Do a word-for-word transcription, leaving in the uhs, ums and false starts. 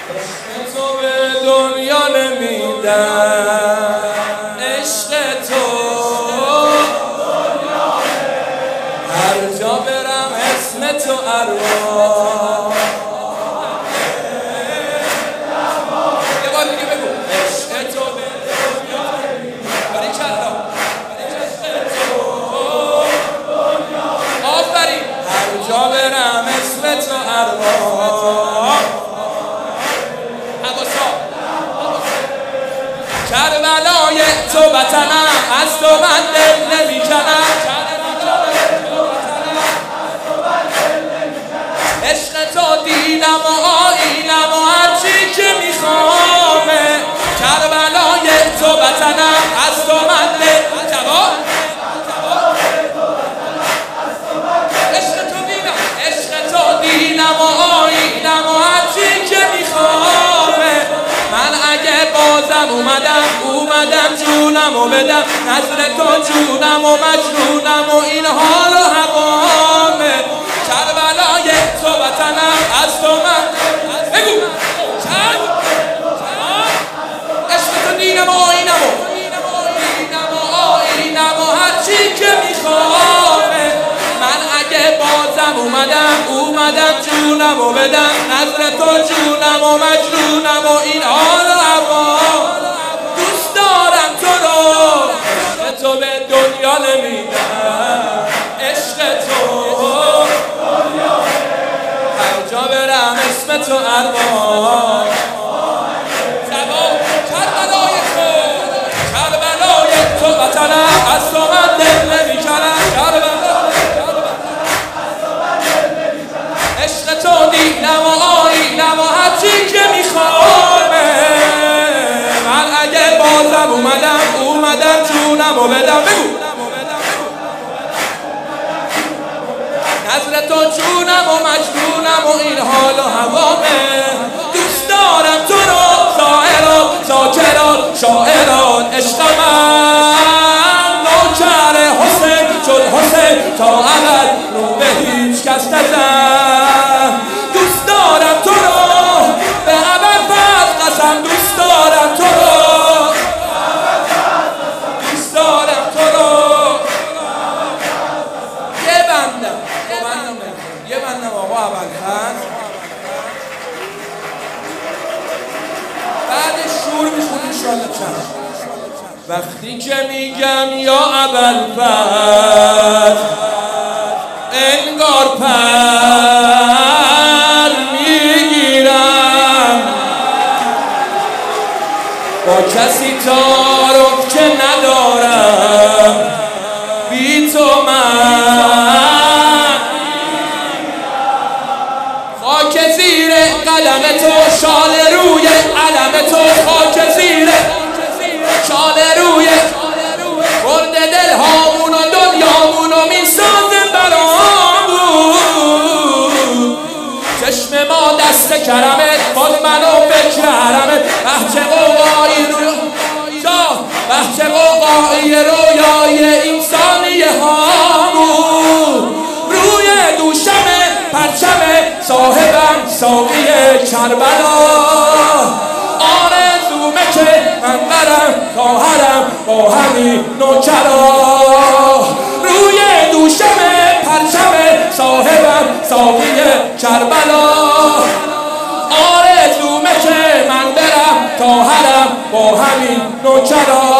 عشق تو به دنیا نمیدم، عشق تو هر جا برم اسم تو ارواح. یه بار دیگه بگو عشق تو به دنیا نمیدم، باریکلا عشق تو آفرین هر جا برم اسم تو ارواح. کربلای تو وطنم، از تو من دل نمی کنم. عشق تو دینم و آیینم و هرچی که میخوامه. کربلای تو وطنم، از تو من دل جواب. عشق تو دینم، عشق تو دینم و آیینم و هرچی که میخوامه. من اگه بازم اومدم اومدم جونم و بدم، نظر تو جونم و مجنونم و این حال و هوامه. کربلای تو وطنم، از تو من بگو عشق تو دینم و آیینم و دینم و آیینم و هرچی که میخوامه. من اگه بازم اومدم اومدم جونم و بدم، نظر تو جونم و مجنونم و این حال و هوام. دوست دارم تو رو، عشق تو به دنیا نمیدم، عشق تو هر جا برم اسم تو ارواح. کربلای تو، کربلای تو وطنم، از تو من دل نمی کنم. عشق تو دینم و آیینم و هرچی که میخوامه. من اگه بازم اومدم اومدم جونم و بدم، بگو نظر تو جونم و مجنونم و این حال و هوامه. دوست دارم تو رو، ظاهران ذاکران شاعران. عشق من نوکر حسین شد، حسین تا ابد رو به هیچ کس نزن. دوست دارم تو رو به ابد فرد قسم، دوست دارم تو رو، دوست دارم تو رو. یه بندم یه بندم آقا ابوالفضل، بعد شور میخونی انشالله. چند وقتی که میگم یا ابوالفضل انگار پر میگیرم، با کسی تعارف که ندارم. بی تو من خاک زیر قدم تو، شال روی علم تو. خاک زیر شال روی برد دل هامون و دنیامون و میسازه برامون. چشم ما دست کرمت، خود منو فکر حرمت. بحچه قوقایی روی شاه، بحچه قوقایی رویای انسانی هامون. روی دوشم پرچم صاحبم ساقی کربلا. آرزومه که من برم تا حرم با همین نوکرا. روی دوشم پرچم صاحبم ساقی کربلا. آرزومه که من برم تا حرم با همین نوکرا.